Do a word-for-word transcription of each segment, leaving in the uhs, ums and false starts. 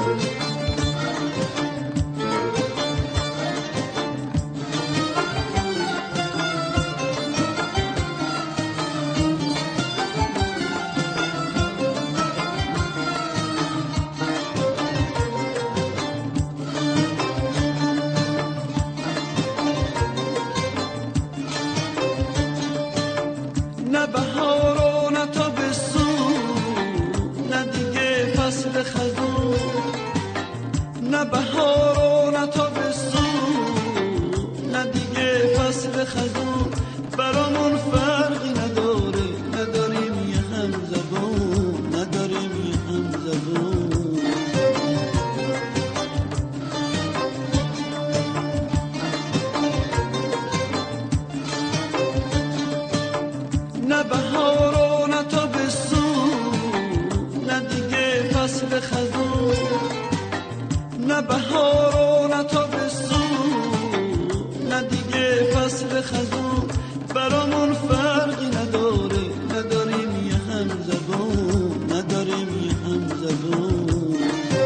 نه بهار و نه تابستون، نه دیگه فصل خزون، نه بهار و نه تابستون، نه دیگه فصل خزون، برامون فرقی نداره، نداریم یه هم زبون، نداریم یه هم زبون. نه بهار و نه تابستون، نه دیگه فصل خزون، نه بهار و نه تابستون، نه دیگه فصل خزون، برامون فرقی نداره، نداریم یه هم زبون، نداریم یه هم زبون.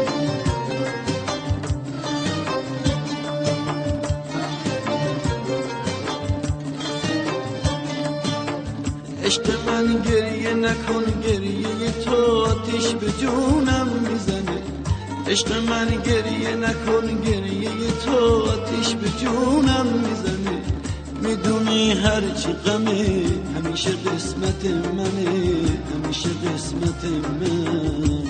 عشق من گریه نکن، گریه تو آتیش به جونم میزنه. عشق من گریه نکن، گریه تو آتیش به جونم میزنه. میدونی هرچی غمه همیشه قسمت منه، همیشه قسمت من.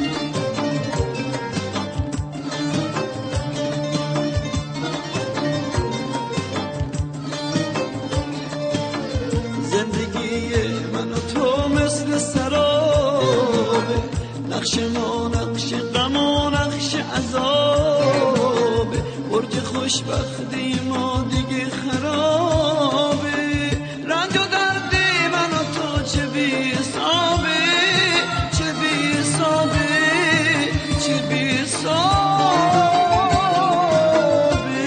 نقش ما نقش غم و نقش عذابه، برج خوشبختی ما دیگه خرابه. رنج و درد من و تو چه بی حسابه، چه بی حسابه، چه بی حسابه.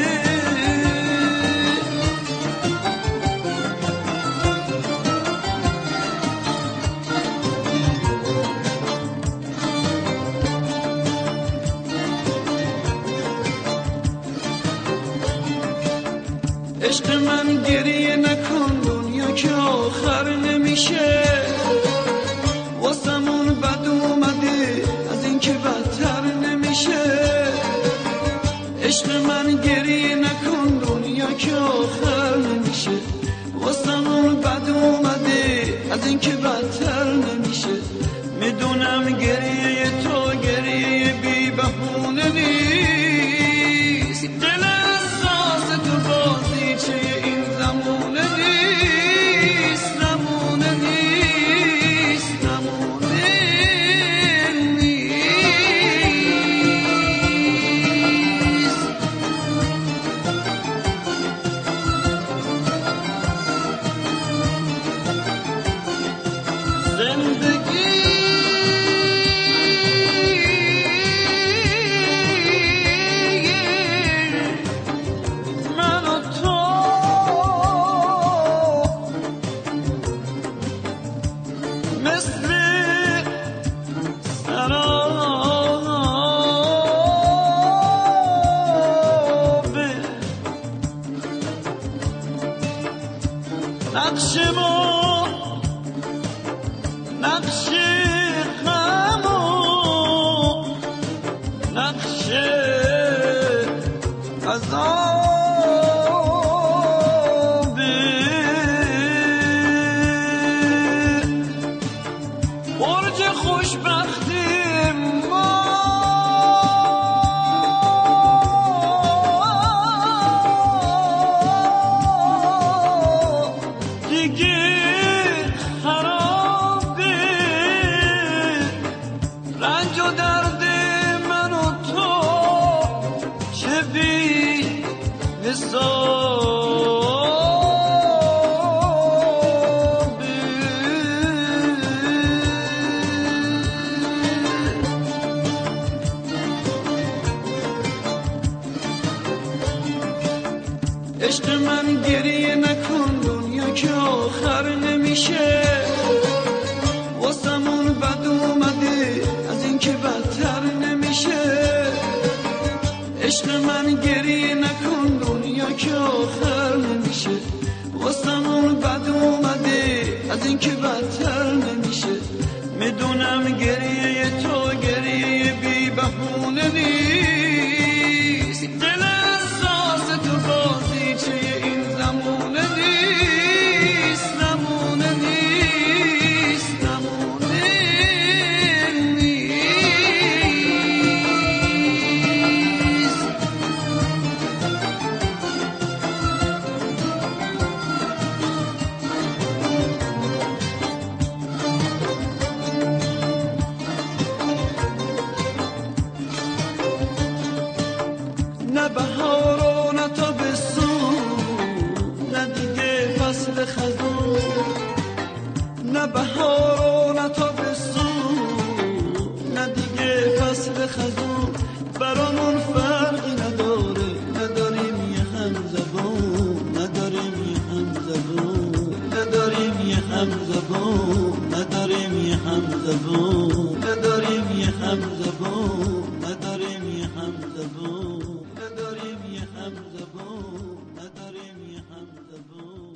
عشق من گریه نکن، دنیا که آخر نمیشه. واسمون بد اومده از این که بدتر نمیشه. عشق من گریه نکن، دنیا که آخر نمیشه. واسمون بد اومده از این که بدتر نمیشه. میدونم گریه تو گریه بی بهونه نیست، دل احساس تو بازیچه این زمونه نیست، زمونه نیست، زمونه نیست. زندگی نقش ما نقش غم و نقش عذابه. برج خوشبختی ما دیگه خرابه. رنج و درد من و تو چه بی حسابه. عشق من گریه نکن، دنیا که آخر نمیشه. واسمون بد اومده از این که بدتر نمیشه. عشق من گریه نکن دنیا که آخر نمیشه واسمون بد اومده از این که بدتر نمیشه میدونم گریه تو گریه بی بهونه نیست دل احساس تو بازیچه این زمونه نیست زمونه نیست زمونه نیست نه بهار و نه تابستون نه دیگه فصل خزون نه بهار و نه تابستون نه دیگه فصل خزون برامون فرقی نداره نداریم یه هم زبون نداریم یه هم زبون نداریم یه هم زبون نداریم یه هم زبون نداریم یه هم زبون نداریم یه هم زبون نداریم یه هم زبون نداریم یه هم زبون